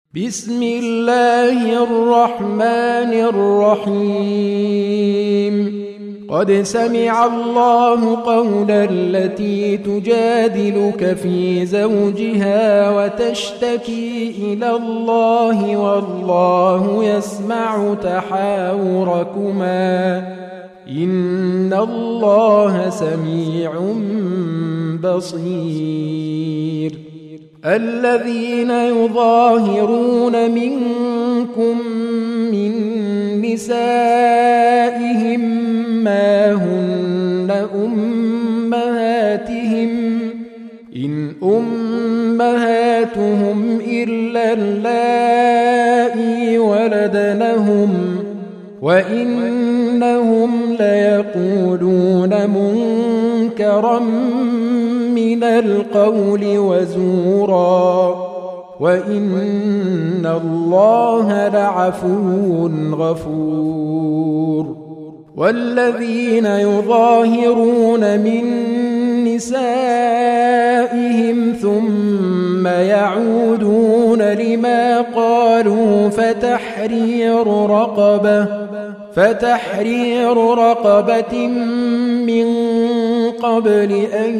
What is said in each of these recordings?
بسم الله الرحمن الرحيم. قد سمع الله قول التي تجادلك في زوجها وتشتكي إلى الله والله يسمع تحاوركما إن الله سميع بصير. الذين يظاهرون منكم من نسائهم ما هن أمهاتهم إن أمهاتهم إلا اللائي ولدنهم وإنهم ليقولون منكرا من القول وزورا وإن الله لعفو غفور. والذين يظاهرون من نسائهم ثم يعودون لما قالوا فتحرير رقبة من قبل أن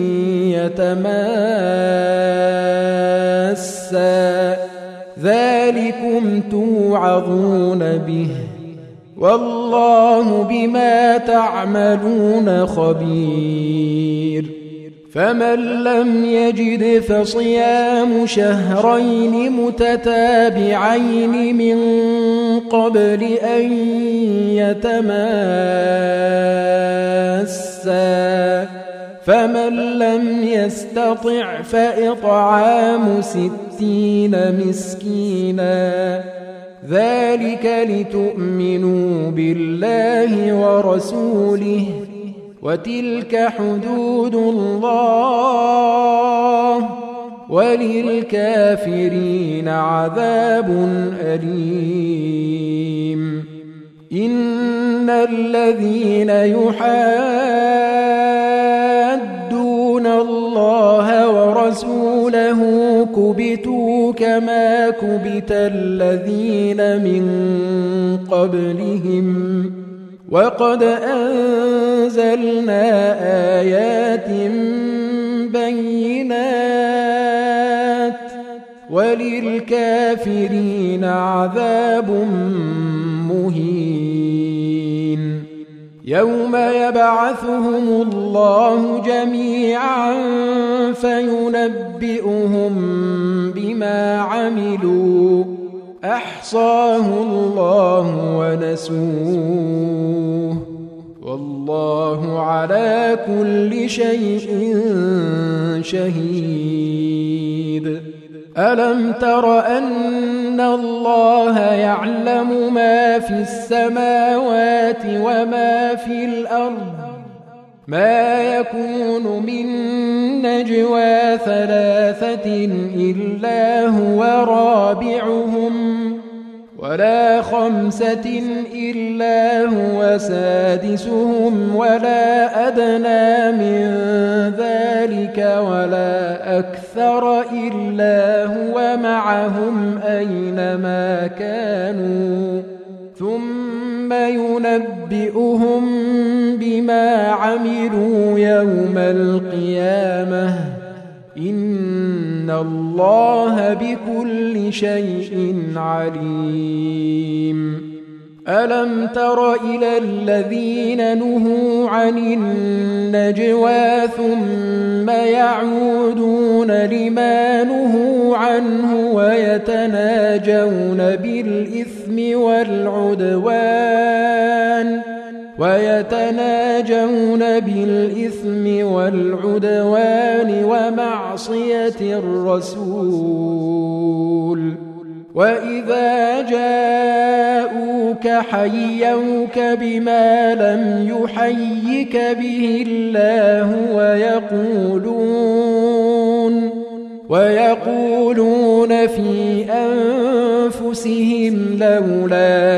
يتماسا ذلكم توعظون به والله بما تعملون خبير. فمن لم يجد فصيام شهرين متتابعين من قبل أن يتماسا فمن لم يستطع فإطعام 60 مسكينا ذلك لتؤمنوا بالله ورسوله وتلك حدود الله وللكافرين عذاب أليم. إن الذين يحادون الله ورسوله كبتوا كما كبت الذين من قبلهم وقد أنزلنا آيات بينات وللكافرين عذاب مهين. يوم يبعثهم الله جميعا فينبئهم بما عملوا أحصاه الله ونسوه والله على كل شيء شهيد. ألم تر أن الله يعلم ما في السماوات وما في الأرض ما يكون من نجوى 3 إلا هو رابعهم ولا 5 إلا هو سادسهم ولا أدنى من ذلك ولا أكثر إلا هو معهم أينما كانوا ثم ينبئهم بما عملوا يوم القيامة إن الله بكل شيء عليم. ألم تر إلى الذين نهوا عن النجوى ثم يعودون لما نهوا عنه ويتناجون بالإثم والعدوان ومعصية الرسول وإذا جاءوك حيوك بما لم يحيك به الله ويقولون في أنفسهم لولا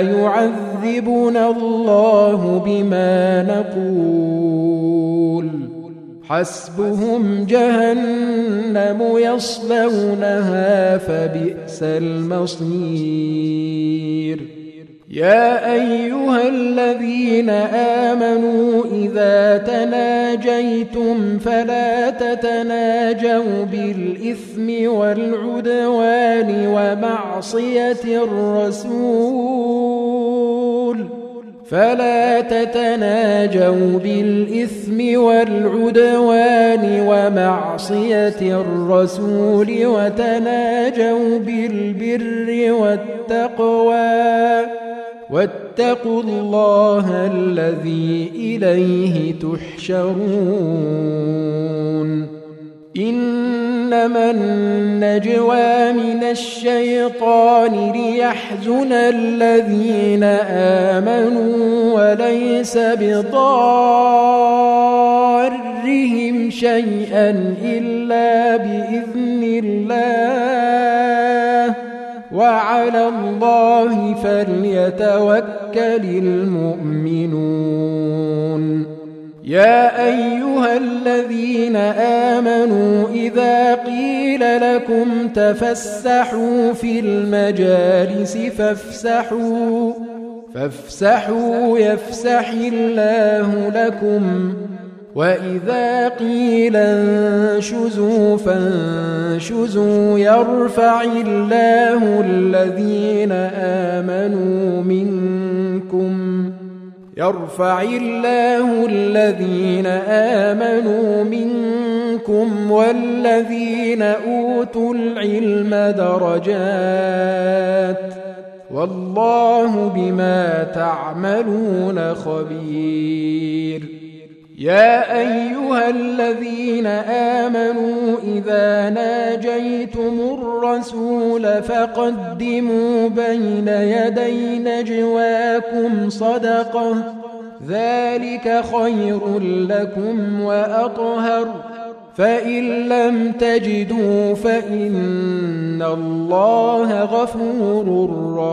يعذبنا الله بما نقول حسبهم جهنم يصلونها فبئس المصير يا أيها الذين آمنوا إذا تناجيتم فلا تتناجوا بالإثم والعدوان ومعصية الرسول وتناجوا بالبر والتقوى واتقوا الله الذي إليه تحشرون إنما النجوى من الشيطان ليحزن الذين آمنوا وليس بضارهم شيئا إلا بإذن الله وعلى الله فليتوكل المؤمنون يا أيها الذين آمنوا إذا قيل لكم تفسحوا في المجالس فافسحوا يفسح الله لكم وإذا قيل انشزوا فانشزوا يرفع الله الذين آمنوا منكم والذين أوتوا العلم درجات والله بما تعملون خبير يا أيها الذين آمنوا إذا ناجيتم الرسول فقدموا بين يدي نجواكم صدقة ذلك خير لكم وأطهر فإن لم تجدوا فإن الله غفور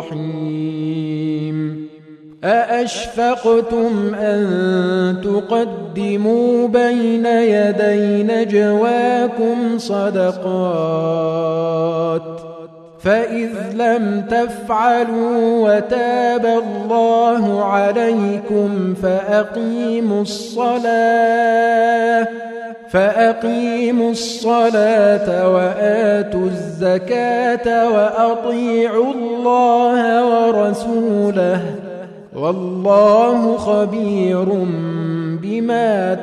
رحيم أأشفقتم أن تقدموا بين يدي نجواكم صدقات فإذ لم تفعلوا وتاب الله عليكم فأقيموا الصلاة وآتوا الزكاة وأطيعوا الله ورسوله والله خبير بما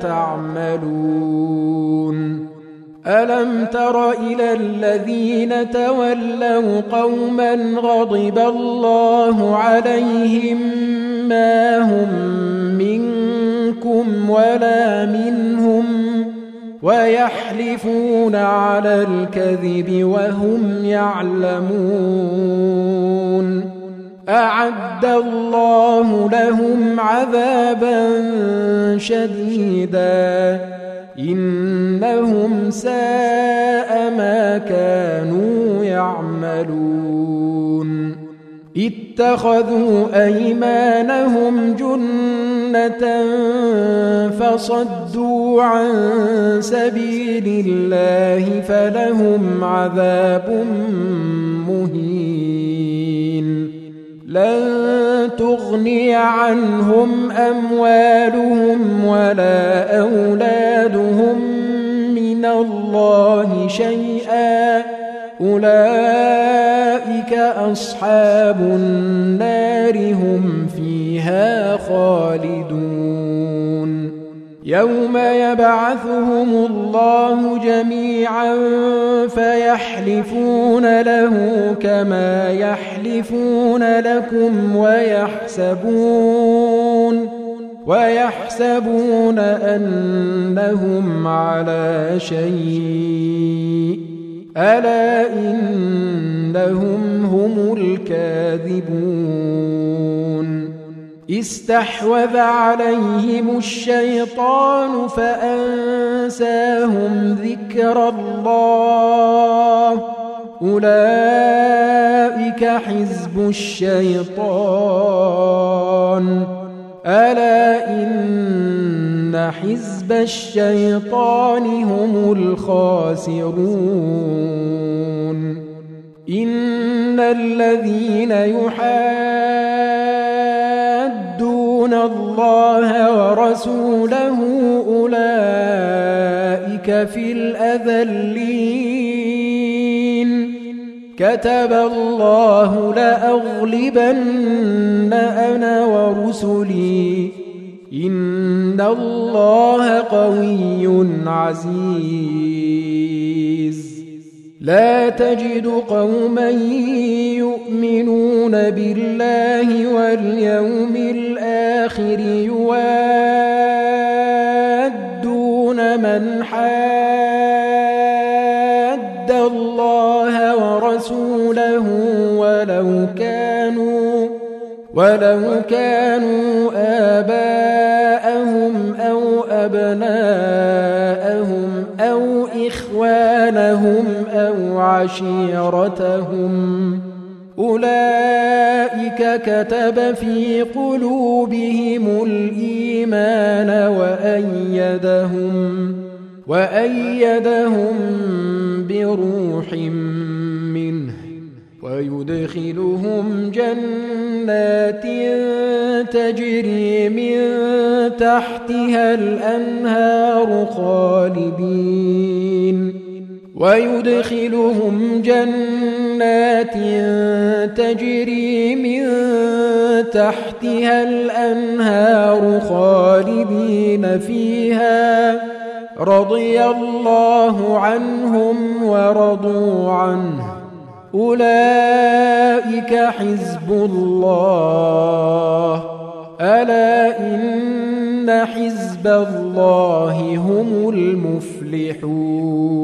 تعملون ألم تر إلى الذين تولوا قوما غضب الله عليهم ما هم منكم ولا منهم ويحلفون على الكذب وهم يعلمون أعد الله لهم عذابا شديدا إنهم ساء ما كانوا يعملون اتخذوا أيمانهم جنة فصدوا عن سبيل الله فلهم عذاب مهين لن تغني عنهم أموالهم ولا أولادهم من الله شيئا أولئك أصحاب النار هم فيها خالدون يوم يبعثهم الله جميعا فيحلفون له كما يحلفون لكم ويحسبون أنهم على شيء ألا إنهم هم الكاذبون استحوذ عليهم الشيطان فأنساهم ذكر الله أولئك حزب الشيطان ألا إن حزب الشيطان هم الخاسرون إن الذين يحادون الله ورسوله أولئك في الأذلين كتب الله لأغلبن أنا ورسلي إن الله قوي عزيز لا تجد قوما يؤمنون بالله واليوم الآخر يوادون من حاد الله ورسوله ولو كانوا آباءهم أو أبناءهم أو إخوانهم أو عشيرتهم أولئك كتب في قلوبهم الإيمان وأيدهم بروح منه ويدخلهم جنات تجري من تحتها الأنهار خالدين فيها رضي الله عنهم ورضوا عنه أولئك حزب الله ألا إن حزب الله هم المفلحون